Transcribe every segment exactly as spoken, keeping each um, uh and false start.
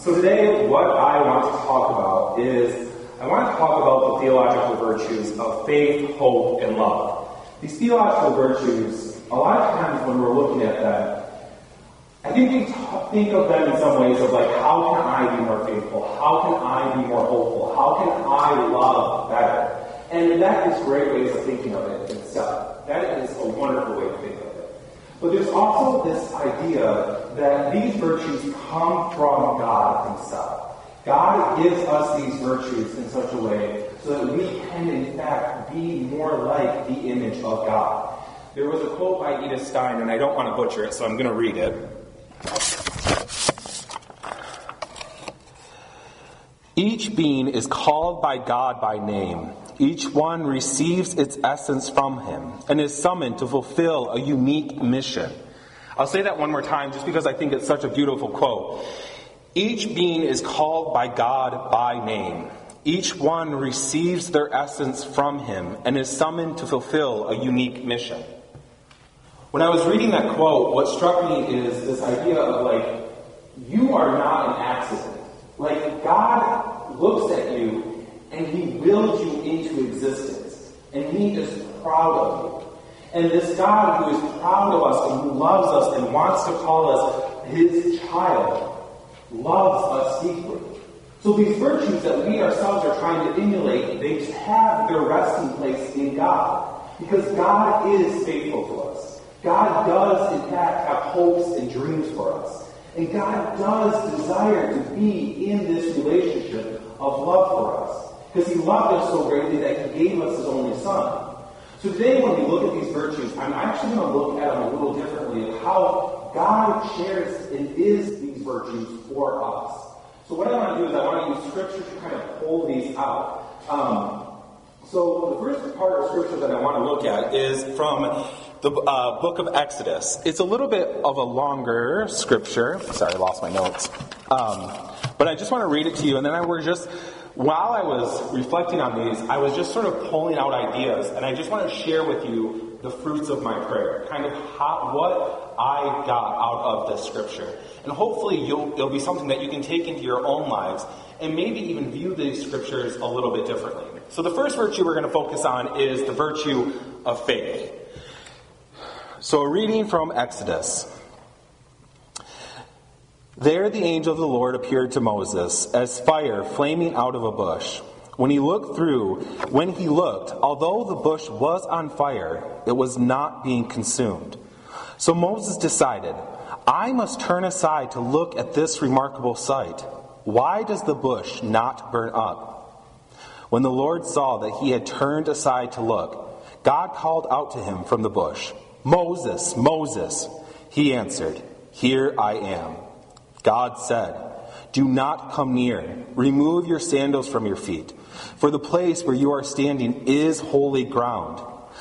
So today, what I want to talk about is, I want to talk about the theological virtues of faith, hope, and love. These theological virtues, a lot of times when we're looking at them, I think we t- think of them in some ways of like, how can I be more faithful? How can I be more hopeful? How can I love better? And that is great ways of thinking of it itself. That is a wonderful way to think of it. But there's also this idea that these virtues come from God himself. God gives us these virtues in such a way so that we can, in fact, be more like the image of God. There was a quote by Edith Stein, and I don't want to butcher it, so I'm going to read it. Each being is called by God by name. Each one receives its essence from him and is summoned to fulfill a unique mission. I'll say that one more time just because I think it's such a beautiful quote. Each being is called by God by name. Each one receives their essence from him and is summoned to fulfill a unique mission. When I was reading that quote, what struck me is this idea of like, you are not an accident. Like, God looks at you and he willed you into existence. And he is proud of you. And this God who is proud of us and who loves us and wants to call us his child loves us deeply. So these virtues that we ourselves are trying to emulate, they have their resting place in God. Because God is faithful to us. God does, in fact, have hopes and dreams for us. And God does desire to be in this relationship of love for us. Because he loved us so greatly that he gave us his only son. So today when we look at these virtues, I'm actually going to look at them a little differently of how God shares and is these virtues for us. So what I want to do is I want to use scripture to kind of pull these out. Um, so the first part of scripture that I want to look at is from the uh, book of Exodus. It's a little bit of a longer scripture. Sorry, I lost my notes. Um, but I just want to read it to you, and then I were just, while I was reflecting on these, I was just sort of pulling out ideas, and I just want to share with you the fruits of my prayer, kind of how, what I got out of this scripture. And hopefully you'll, it'll be something that you can take into your own lives, and maybe even view these scriptures a little bit differently. So the first virtue we're going to focus on is the virtue of faith. So a reading from Exodus. There the angel of the Lord appeared to Moses as fire flaming out of a bush. When he looked through, when he looked, although the bush was on fire, it was not being consumed. So Moses decided, I must turn aside to look at this remarkable sight. Why does the bush not burn up? When the Lord saw that he had turned aside to look, God called out to him from the bush, Moses, Moses. He answered, Here I am. God said, Do not come near. Remove your sandals from your feet, for the place where you are standing is holy ground.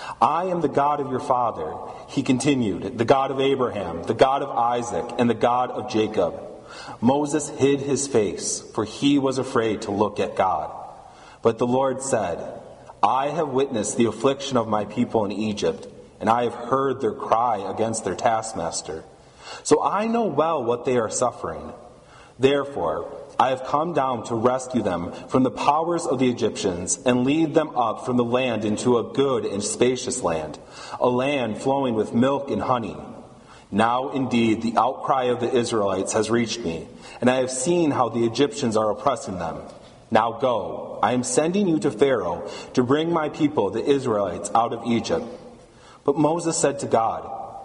I am the God of your father, he continued, the God of Abraham, the God of Isaac, and the God of Jacob. Moses hid his face, for he was afraid to look at God. But the Lord said, I have witnessed the affliction of my people in Egypt, and I have heard their cry against their taskmaster. So I know well what they are suffering. Therefore, I have come down to rescue them from the powers of the Egyptians and lead them up from the land into a good and spacious land, a land flowing with milk and honey. Now, indeed, the outcry of the Israelites has reached me, and I have seen how the Egyptians are oppressing them. Now go, I am sending you to Pharaoh to bring my people, the Israelites, out of Egypt. But Moses said to God,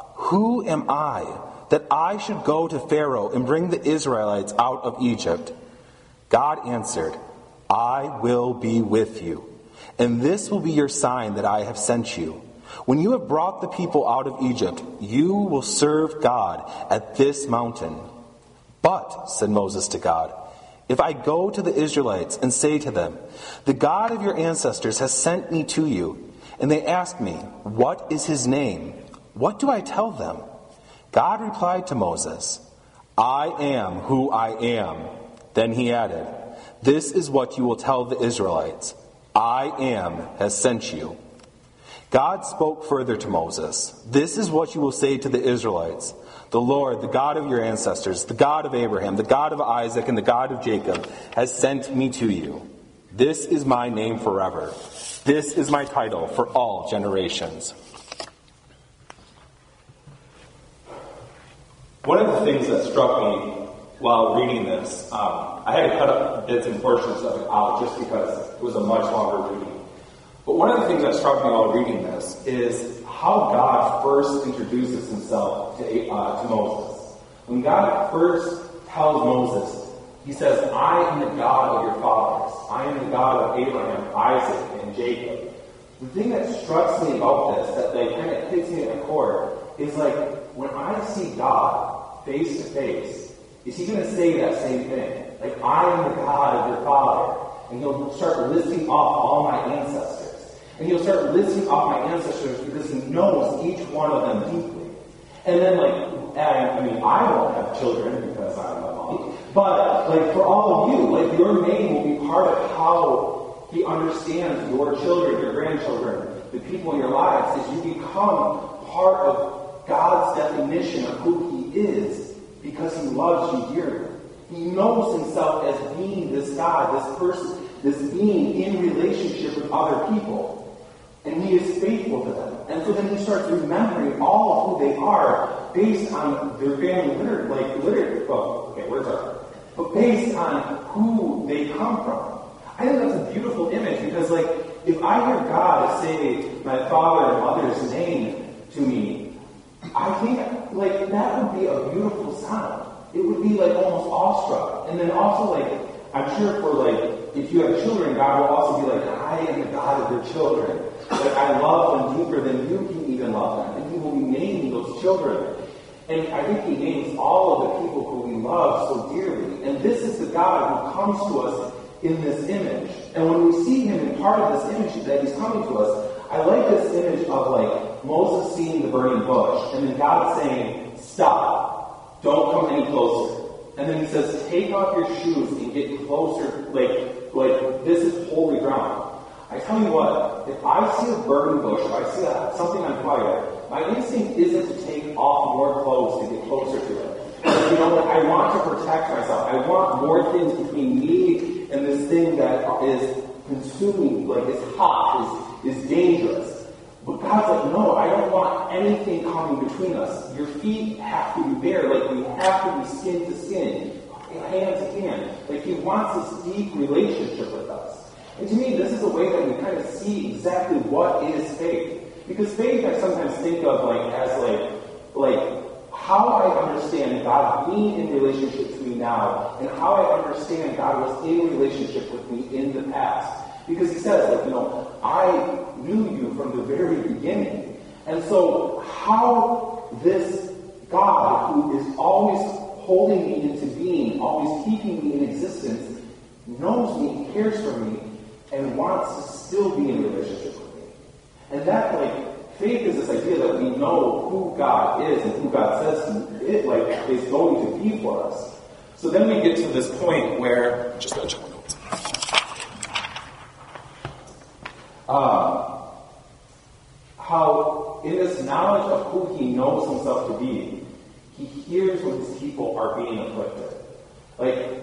Who am I that I should go to Pharaoh and bring the Israelites out of Egypt? God answered, I will be with you, and this will be your sign that I have sent you. When you have brought the people out of Egypt, you will serve God at this mountain. But, said Moses to God, if I go to the Israelites and say to them, The God of your ancestors has sent me to you, and they ask me, What is his name? What do I tell them? God replied to Moses, I am who I am. Then he added, This is what you will tell the Israelites. I am has sent you. God spoke further to Moses, This is what you will say to the Israelites. The Lord, the God of your ancestors, the God of Abraham, the God of Isaac, and the God of Jacob, has sent me to you. This is my name forever. This is my title for all generations. One of the things that struck me while reading this, um, I had to cut up bits and portions of it out just because it was a much longer reading. But one of the things that struck me while reading this is how God first introduces himself to, uh, to Moses. When God first tells Moses, he says, I am the God of your fathers. I am the God of Abraham, Isaac, and Jacob. The thing that strikes me about this, that like, kind of hits me at the core, is like, when I see God face to face, is he going to say that same thing? Like, I am the God of your father. And he'll start listing off all my ancestors. And he'll start listing off my ancestors because he knows each one of them deeply. And then, like, I mean, I won't have children because I'm a mom. But, like, for all of you, like, your name will be part of how he understands your children, your grandchildren, the people in your lives, as you become part of God's definition of who he is because he loves you dearly. He knows himself as being this God, this person, this being in relationship with other people. And he is faithful to them. And so then he starts remembering all of who they are based on their family literature, like literature, well, okay, words are, but based on who they come from. I think that's a beautiful image because, like, if I hear God say my father and mother's name to me, I think, like, that would be a beautiful sound. It would be, like, almost awestruck. And then also, like, I'm sure for, like, if you have children, God will also be like, I am the God of your children. Like, I love them deeper than you can even love them. And he will be naming those children. And I think he names all of the people who we love so dearly. And this is the God who comes to us in this image. And when we see him in part of this image that he's coming to us, I like this image of, like, Moses seeing the burning bush, and then God saying, stop, don't come any closer. And then he says, take off your shoes and get closer, like, like this is holy ground. I tell you what, if I see a burning bush, if I see a, something on fire, my instinct isn't to take off more clothes to get closer to it. But, you know, like, I want to protect myself. I want more things between me and this thing that is consuming, like, is hot, is, is dangerous. But God's like, no, I don't want anything coming between us. Your feet have to be bare, like we have to be skin to skin, hand to hand. Like he wants this deep relationship with us. And to me, this is a way that we kind of see exactly what is faith. Because faith I sometimes think of like as like, like how I understand God being in relationship to me now, and how I understand God was in relationship with me in the past. Because he says, like, you know, I knew you from the very beginning. And so how this God, who is always holding me into being, always keeping me in existence, knows me, cares for me, and wants to still be in relationship with me. And that, like, faith is this idea that we know who God is and who God says he is, like, is going to be for us. So then we get to this point where, just gonna check my notes. Uh, how in this knowledge of who he knows himself to be, he hears when his people are being afflicted. Like,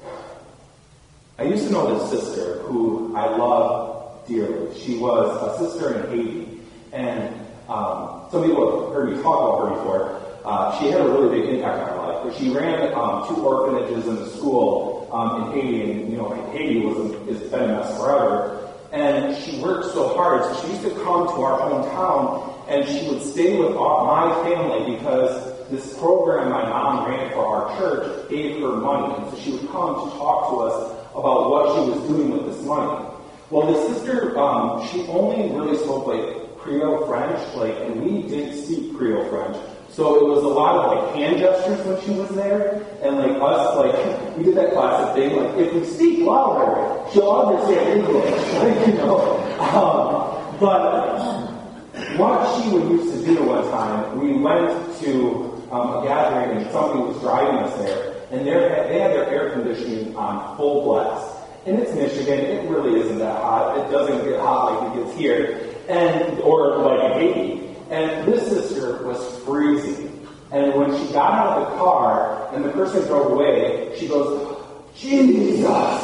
I used to know this sister who I love dearly. She was a sister in Haiti, and um, some people have heard me talk about her before. Uh, she had a really big impact on my life, but she ran um, two orphanages in the school um, in Haiti, and you know, Haiti was has been a mess forever. And she worked so hard, so she used to come to our hometown, and she would stay with our, my family because this program my mom ran for our church gave her money. And so she would come to talk to us about what she was doing with this money. Well, this sister, um, she only really spoke like Creole French, like, and we didn't speak Creole French. So it was a lot of like hand gestures when she was there, and like us, like we did that classic thing, like if we speak louder, she'll understand English, like, you know. Um, but what she would used to do one time, we went to um, a gathering and somebody was driving us there, and they had their air conditioning on full blast. And it's Michigan, it really isn't that hot. It doesn't get hot like it gets here, and or like in Haiti. And this sister was freezing. And when she got out of the car and the person drove away, she goes, Jesus!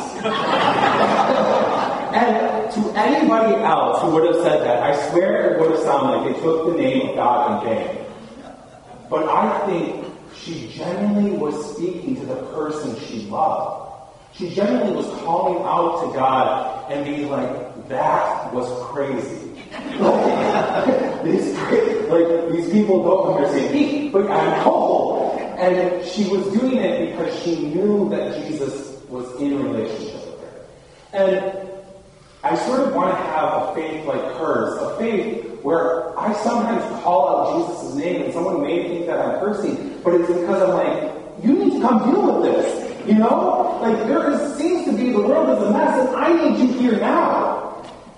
And to anybody else who would have said that, I swear it would have sounded like they took the name of God in vain. But I think she genuinely was speaking to the person she loved. She genuinely was calling out to God and being like, that was crazy. these, like, these people don't understand me, but I know. And she was doing it because she knew that Jesus was in relationship with her. And I sort of want to have a faith like hers, a faith where I sometimes call out Jesus' name and someone may think that I'm cursing, but it's because I'm like, you need to come deal with this. You know? Like, there is, seems to be, the world is a mess, and I need you here now.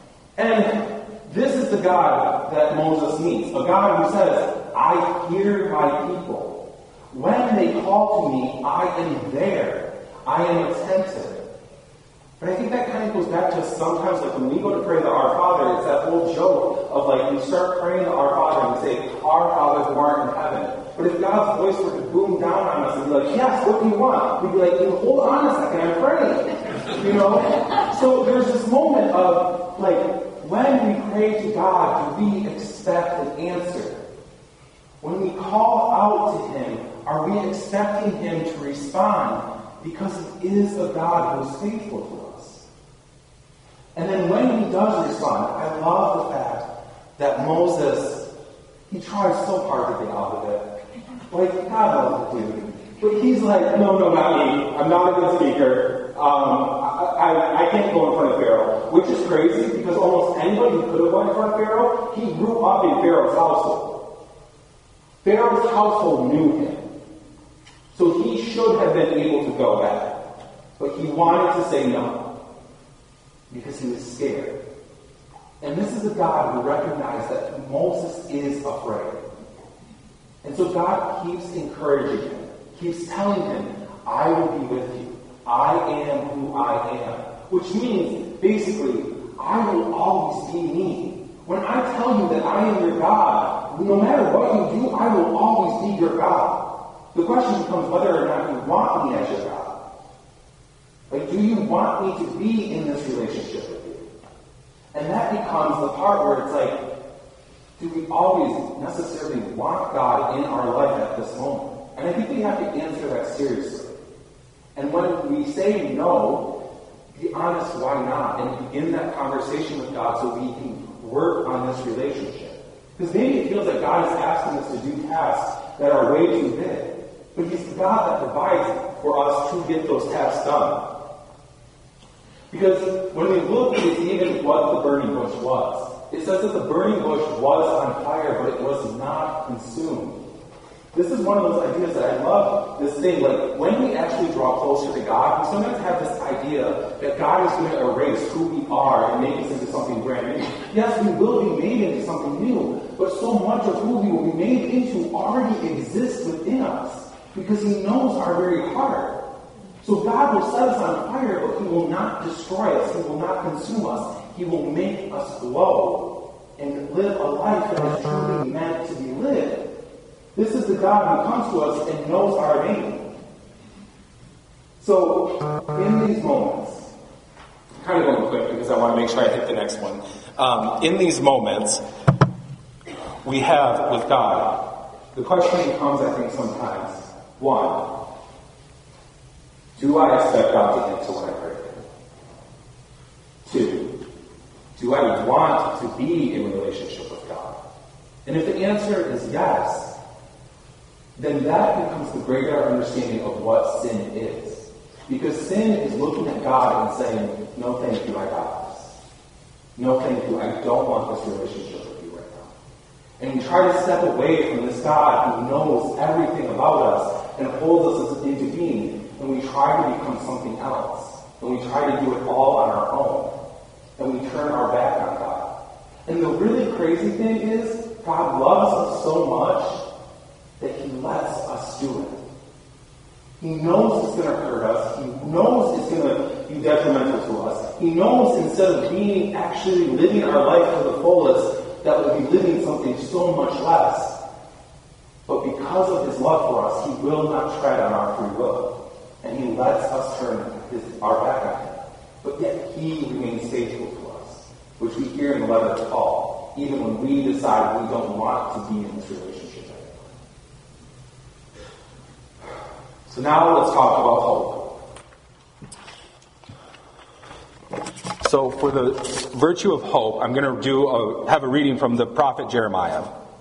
And this is the God that Moses meets. A God who says, I hear my people. When they call to me, I am there. I am attentive. But I think that kind of goes back to sometimes, like when we go to pray the Our Father, it's that whole joke of like, we start praying the Our Father and we say, Our Father who art in heaven. But if God's voice were to boom down on us and be like, yes, what do you want? We'd be like, hold on a second, I'm praying. You know? So there's this moment of, like, when we pray to God, do we expect an answer? When we call out to Him, are we expecting Him to respond? Because He is a God who is faithful to us. And then when He does respond, I love the fact that Moses, he tries so hard to get out of it. Like, God loves the dude. But he's like, no, no, not me. I'm not a good speaker. Um, I, I, I can't go in front of Pharaoh. Which is crazy, because almost anybody who could have gone in front of Pharaoh, he grew up in Pharaoh's household. Pharaoh's household knew him. So he should have been able to go back. But he wanted to say no. Because he was scared. And this is a God who recognized that Moses is afraid. And so God keeps encouraging him, keeps telling him, I will be with you. I am who I am. Which means, basically, I will always be me. When I tell you that I am your God, no matter what you do, I will always be your God. The question becomes whether or not you want me as your God. Like, do you want me to be in this relationship with you? And that becomes the part where it's like, do we always necessarily want God in our life at this moment? And I think we have to answer that seriously. And when we say no, be honest, why not? And begin that conversation with God so we can work on this relationship. Because maybe it feels like God is asking us to do tasks that are way too big. But He's the God that provides for us to get those tasks done. Because when we look at even what the burning bush was, it says that the burning bush was on fire, but it was not consumed. This is one of those ideas that I love, this thing, like, when we actually draw closer to God, we sometimes have this idea that God is going to erase who we are and make us into something brand new. Yes, we will be made into something new, but so much of who we will be made into already exists within us, because He knows our very heart. So God will set us on fire, but He will not destroy us. He will not consume us. He will make us glow and live a life that is truly meant to be lived. This is the God who comes to us and knows our name. So, in these moments, I'm kind of going quick because I want to make sure I hit the next one. Um, in these moments, we have with God, the question becomes, I think, sometimes, one, do I expect God to answer when I pray? Two, do I want to be in relationship with God? And if the answer is yes, then that becomes the greater understanding of what sin is. Because sin is looking at God and saying, no thank you, I got this. No thank you, I don't want this relationship with you right now. And we try to step away from this God who knows everything about us and holds us into being, and we try to become something else. And we try to do it all on our own. And we turn our back on God. And the really crazy thing is, God loves us so much that He lets us do it. He knows it's going to hurt us. He knows it's going to be detrimental to us. He knows instead of being actually living our life to the fullest, that we'll be living something so much less. But because because of his love for us, he will not tread on our free will. And he lets us turn his, our back on him. But yet he remains faithful to us, which we hear in the letter to Paul, even when we decide we don't want to be in this relationship anymore. So now let's talk about hope. So for the virtue of hope, I'm going to do a, have a reading from the prophet Jeremiah.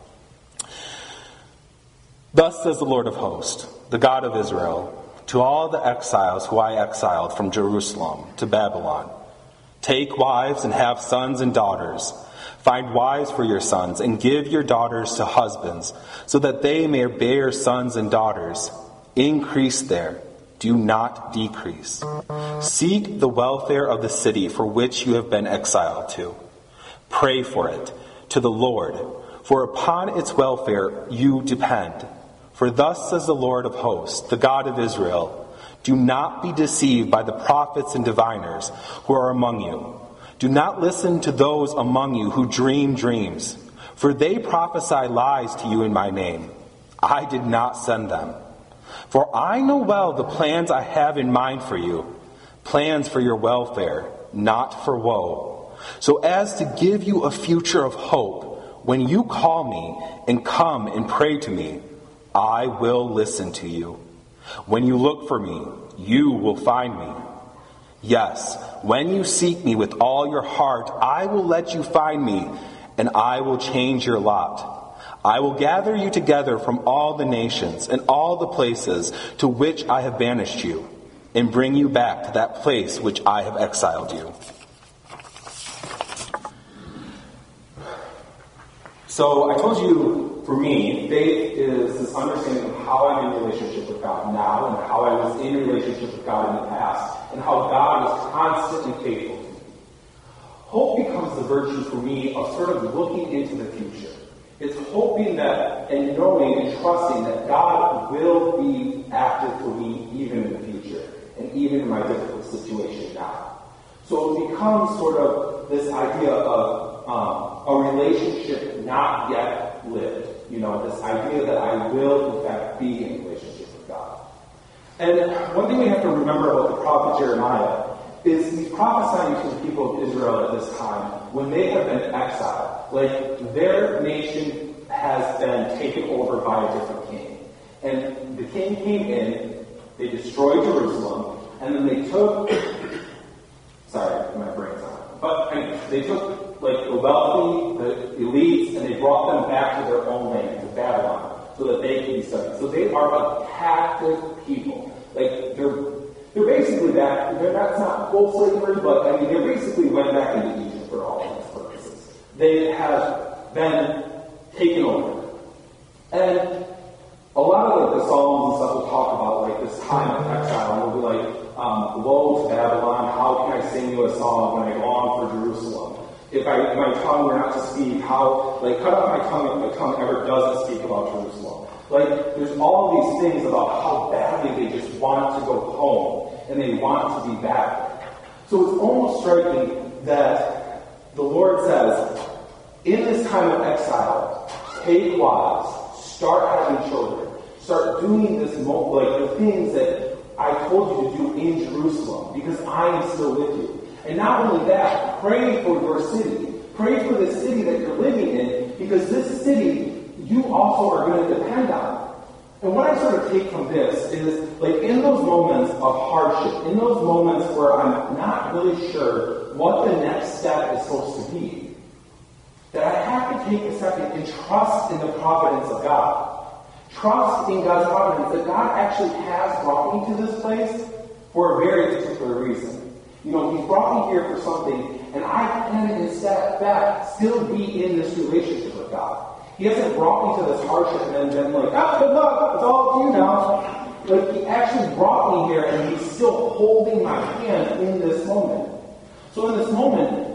Thus says the Lord of hosts, the God of Israel, to all the exiles who I exiled from Jerusalem to Babylon, take wives and have sons and daughters. Find wives for your sons and give your daughters to husbands, so that they may bear sons and daughters. Increase there, do not decrease. Seek the welfare of the city for which you have been exiled to. Pray for it to the Lord, for upon its welfare you depend. For thus says the Lord of hosts, the God of Israel, do not be deceived by the prophets and diviners who are among you. Do not listen to those among you who dream dreams, for they prophesy lies to you in my name. I did not send them. For I know well the plans I have in mind for you, plans for your welfare, not for woe, so as to give you a future of hope. When you call me and come and pray to me, I will listen to you. When you look for me, you will find me. Yes, when you seek me with all your heart, I will let you find me, and I will change your lot. I will gather you together from all the nations and all the places to which I have banished you, and bring you back to that place which I have exiled you. So I told you, for me, faith is this understanding of how I'm in relationship with God now and how I was in relationship with God in the past and how God is constantly faithful to me. Hope becomes the virtue for me of sort of looking into the future. It's hoping that and knowing and trusting that God will be active for me even in the future and even in my difficult situation now. So it becomes sort of this idea of um, a relationship not yet lived. You know, this idea that I will, in fact, be in a relationship with God. And one thing we have to remember about the prophet Jeremiah is he's prophesying to the people of Israel at this time when they have been exiled. Like, their nation has been taken over by a different king. And the king came in, they destroyed Jerusalem, and then they took... Sorry, my brain's on. But anyway, they took like the wealthy, the elites, and they brought them back to their own land, to Babylon, so that they could be studied. So they are a captive people. Like they're they're basically back. They're not, it's not full slavery, but I mean they basically went back into Egypt for all intents and purposes. They have been taken over, and a lot of like the Psalms and stuff will talk about like this time of exile, and we'll be like. Um, Woe to Babylon, how can I sing you a song when I long for Jerusalem? If I, if my tongue were not to speak, how, like, cut off my tongue if my tongue ever doesn't speak about Jerusalem. Like, there's all these things about how badly they just want to go home, and they want to be back. So it's almost striking that the Lord says, in this time of exile, take wives, start having children, start doing this, mo- like, the things that I told you to do in Jerusalem, because I am still with you. And not only that, pray for your city. Pray for the city that you're living in, because this city you also are going to depend on. And what I sort of take from this is, like, in those moments of hardship, in those moments where I'm not really sure what the next step is supposed to be, that I have to take a second and trust in the providence of God. Trust in God's providence that God actually has brought me to this place for a very particular reason. You know, He's brought me here for something, and I can, in fact, still be in this relationship with God. He hasn't brought me to this hardship and then been like, ah, good luck, it's all up to you now. Like, He actually brought me here, and He's still holding my hand in this moment. So in this moment,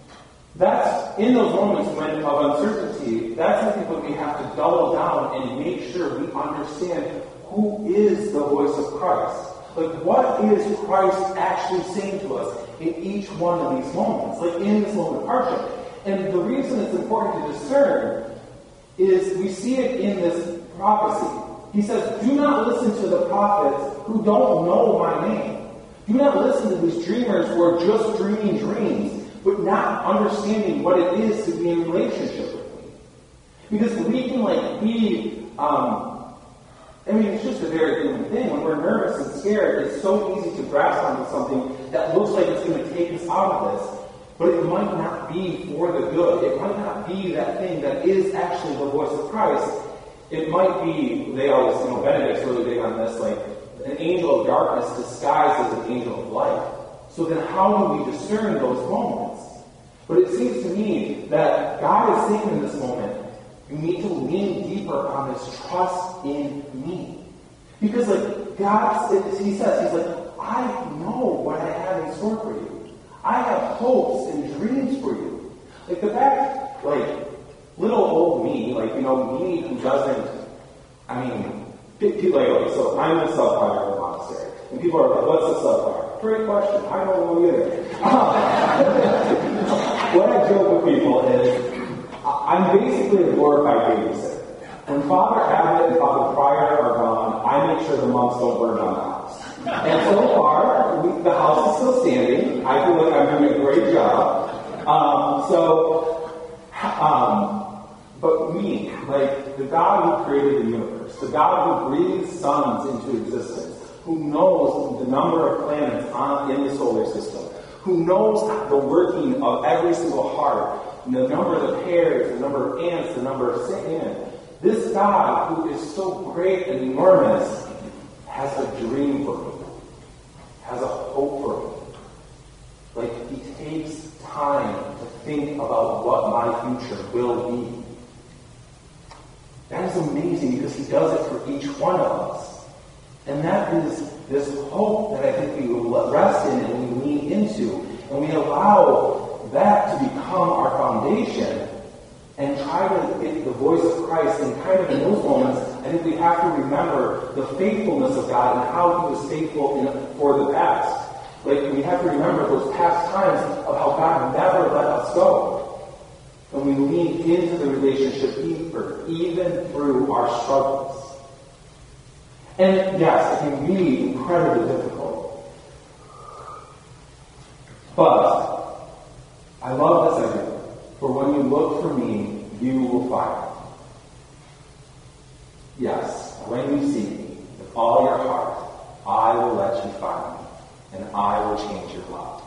that's in those moments when of uncertainty, that's I think when we have to double down and make sure we understand who is the voice of Christ. Like, what is Christ actually saying to us in each one of these moments? Like, in this moment of hardship. And the reason it's important to discern is we see it in this prophecy. He says, do not listen to the prophets who don't know my name. Do not listen to these dreamers who are just dreaming dreams, but not understanding what it is to be in a relationship with me. Because we can like be, um, I mean, it's just a very human thing. When we're nervous and scared, it's so easy to grasp onto something that looks like it's going to take us out of this. But it might not be for the good. It might not be that thing that is actually the voice of Christ. It might be, they always, you know, Benedict's really big on this, like, an angel of darkness disguised as an angel of light. So then how do we discern those moments? But it seems to me that God is saying in this moment, you need to lean deeper on this trust in me. Because, like, God, he says, he's like, I know what I have in store for you. I have hopes and dreams for you. Like, the fact, like, little old me, like, you know, me who doesn't, I mean, people like, okay, so I'm the sub-choir in the monastery. And people are like, what's a sub-choir? Great question. I don't know either. What I joke with people is, I'm basically a glorified babysitter. When Father Abbott and Father Pryor are gone, I make sure the monks don't burn down the house. And so far, we, the house is still standing. I feel like I'm doing a great job. Um, so, um, but me, like the God who created the universe, the God who breathed suns into existence, who knows the number of planets on, in the solar system, who knows the working of every single heart, the number of hairs, the number of ants, the number of sand. This God, who is so great and enormous, has a dream for me, has a hope for me. Like, he takes time to think about what my future will be. That is amazing because he does it for each one of us. And that is this hope that I think we will rest in and we lean into, and we allow that to become our foundation and try to get the voice of Christ. And kind of in those moments, I think we have to remember the faithfulness of God and how he was faithful in, for the past. Like, we have to remember those past times of how God never let us go. And we lean into the relationship deeper, even through our struggles. And yes, it can be incredibly difficult. But I love this idea. For when you look for me, you will find me. Yes, when you seek me with all your heart, I will let you find me, and I will change your life.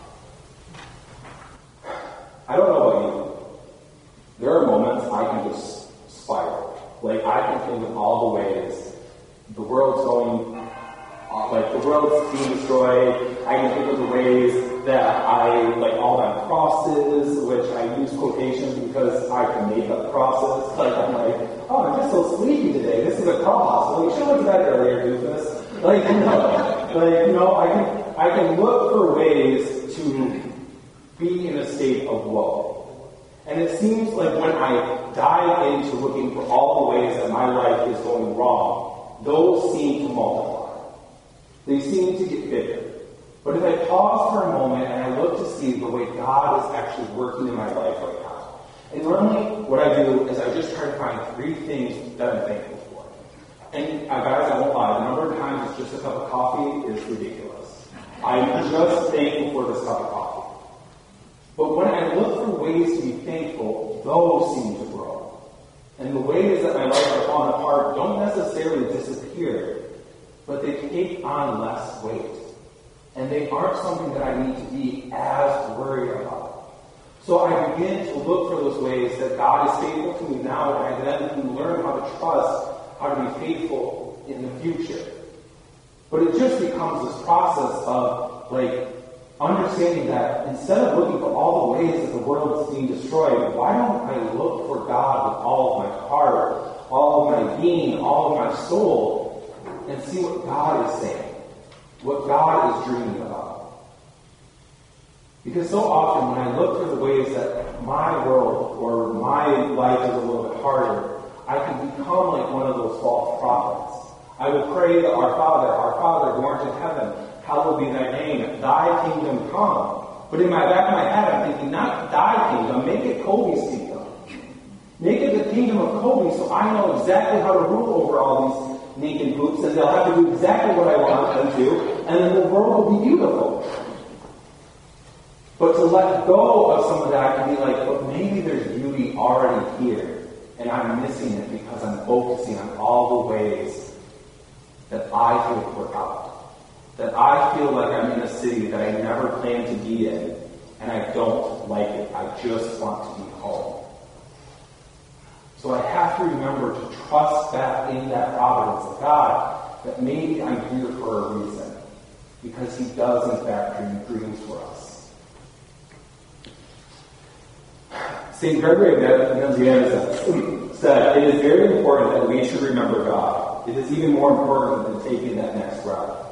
I don't know about you. There are moments I can just spiral. Like, I can think of all the ways the world's going, like, the world's being destroyed. I can think of the ways that I, like, all my crosses, which I use quotations because I can make up crosses. Like, I'm like, oh, I'm just so sleepy today. This is a cross. Well, you should have went to bed earlier, doofus. Like, you know, like, you know, I can, I can look for ways to be in a state of woe. And it seems like when I dive into looking for all the ways that my life is going wrong, those seem to multiply. They seem to get bigger. But if I pause for a moment and I look to see the way God is actually working in my life right now, and normally what I do is I just try to find three things that I'm thankful for. And uh, guys, I won't lie, the number of times it's just a cup of coffee is ridiculous. I'm just thankful for this cup of coffee. But when I look for ways to be thankful, those seem to grow. And the ways that my life are falling apart don't necessarily disappear, but they take on less weight. And they aren't something that I need to be as worried about. So I begin to look for those ways that God is faithful to me now, and I then learn how to trust, how to be faithful in the future. But it just becomes this process of, like, understanding that instead of looking for all the ways that the world is being destroyed, why don't I look for God with all of my heart, all of my being, all of my soul, and see what God is saying, what God is dreaming about. Because so often when I look for the ways that my world or my life is a little bit harder, I can become like one of those false prophets. I will pray that our Father, our Father who art in heaven, hallowed be thy name, thy kingdom come. But in my back of my head, I'm thinking, not thy kingdom, make it Kobe's kingdom. Make it the kingdom of Kobe so I know exactly how to rule over all these naked boobs, and they'll have to do exactly what I want them to, and then the world will be beautiful. But to let go of some of that and be like, but maybe there's beauty already here, and I'm missing it because I'm focusing on all the ways that I feel put out. That I feel like I'm in a city that I never planned to be in, and I don't like it. I just want to be home. So I have to remember to trust back in that providence of God, that maybe I'm here for a reason, because he does in fact dream dreams for us. Saint Gregory of Nazianzus said, it is very important that we should remember God. It is even more important than taking that next route.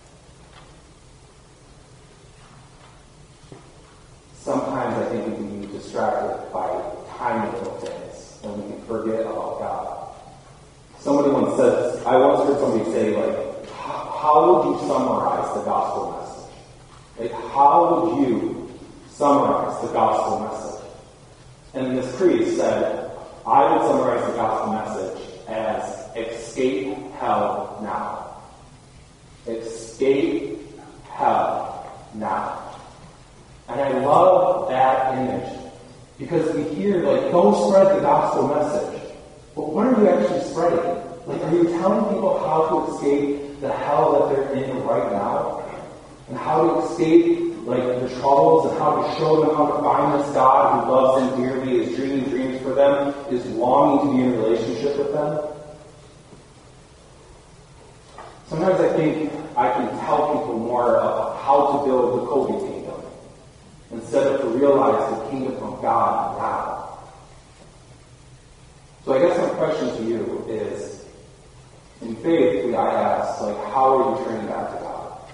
Sometimes I think we can be distracted by tiny little things, and we can forget about God. Somebody once said, I once heard somebody say, like, how would you summarize the gospel message? Like, how would you summarize the gospel message? And this priest said, I would summarize the gospel message as escape hell now. Escape hell now. And I love that image, because we hear, like, go spread the gospel message. But what are you actually spreading? Like, are you telling people how to escape the hell that they're in right now? And how to escape, like, the troubles, and how to show them how to find this God who loves them dearly, is dreaming dreams for them, is longing to be in a relationship with them? Sometimes I think I can tell people more about how to build the Kobe kingdom, instead of to realize the kingdom of God now. So I guess my question to you is, in faith, I ask, like, how are you turning back to God?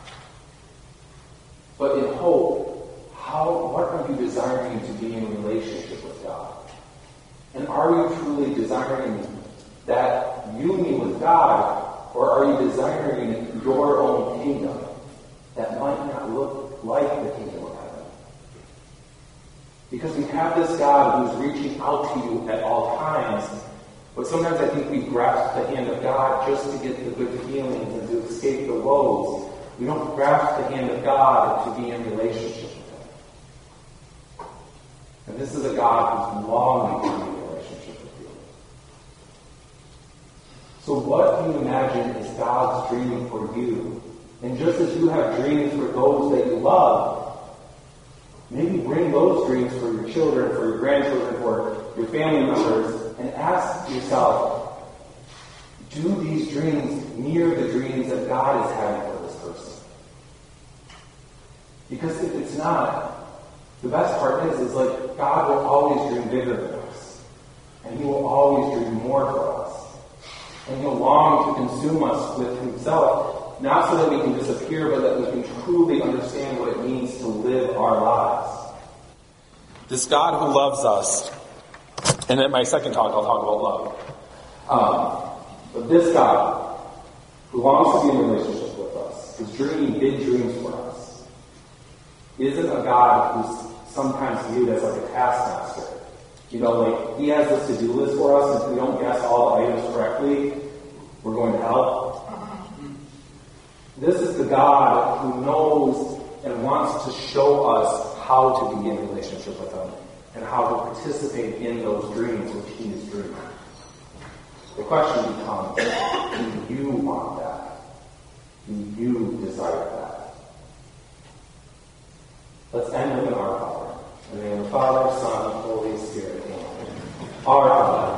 But in hope, how, what are you desiring to be in relationship with God? And are you truly desiring that union with God, or are you desiring your own kingdom that might not look like the kingdom of heaven? Because we have this God who's reaching out to you at all times, but sometimes I think we grasp the hand of God just to get the good feelings and to escape the woes. We don't grasp the hand of God to be in relationship with him. And this is a God who's longing to be in relationship with you. So what do you imagine is God's dream for you? And just as you have dreams for those that you love, maybe bring those dreams for your children, for your grandchildren, for your family members, and ask yourself, do these dreams mirror the dreams that God is having for this person? Because if it's not, the best part is, is like, God will always dream bigger than us. And he will always dream more for us. And he'll long to consume us with himself, not so that we can disappear, but that we can truly understand what it means to live our lives. This God who loves us, and in my second talk I'll talk about love. Um, but this God who longs to be in relationship with us, who's dreaming big dreams for us, isn't a God who's sometimes viewed as like a taskmaster. You know, like, he has this to-do list for us, and if we don't guess all the items correctly, we're going to hell. This is the God who knows and wants to show us how to be in relationship with him, and how to participate in those dreams which he is dreaming. The question becomes, do you want that? Do you desire that? Let's end with an Our Father. In the name of the Father, Son, and Holy Spirit. Amen. Our Father,